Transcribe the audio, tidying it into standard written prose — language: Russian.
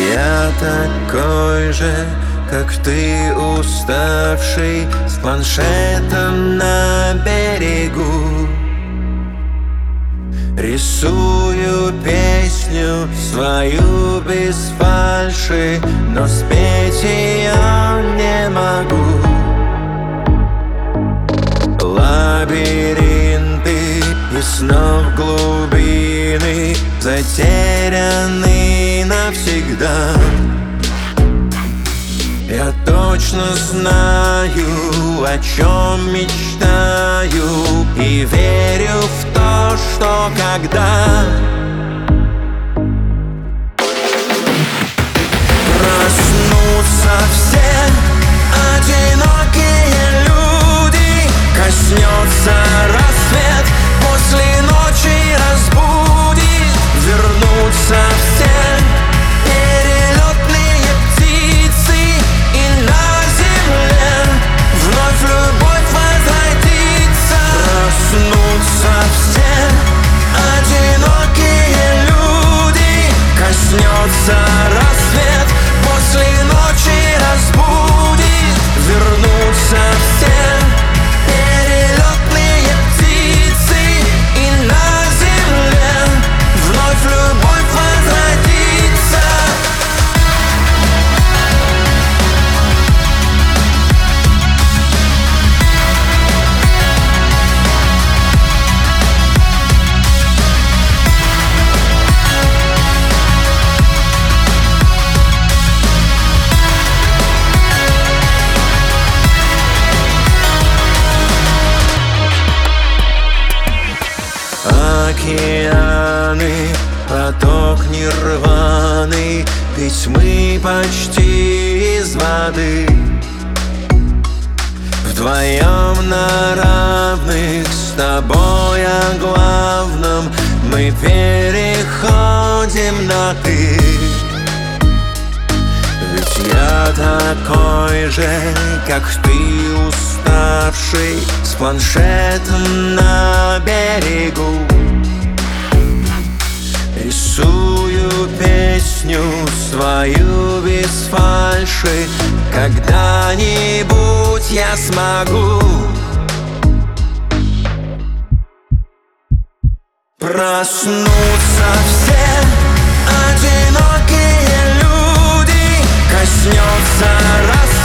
Я такой же, как ты, уставший, с планшетом на берегу. Рисую песню свою без фальши, но спеть ее не могу. Лабиринты и снов глубины, затерянный навсегда. Я точно знаю, о чем мечтаю, и верю в то, что когда проснутся все одинокие люди, коснется рассвет, после ночи разбудит, вернутся все перелетные птицы, и на земле вновь любовь возродится. Проснутся все одинокие люди, коснется рассвет, после ночи разбудит, вернутся все перелетные птицы, и на земле вновь любовь возродится. Океаны, поток нирваны, ведь мы почти из воды. Вдвоем на равных, с тобой о главном мы переходим на «ты». Ведь я такой же, как ты, уставший, с планшетом на берегу. Рисую песню свою без фальши, когда-нибудь я смогу. Проснутся все одинокие люди, коснется рассвет.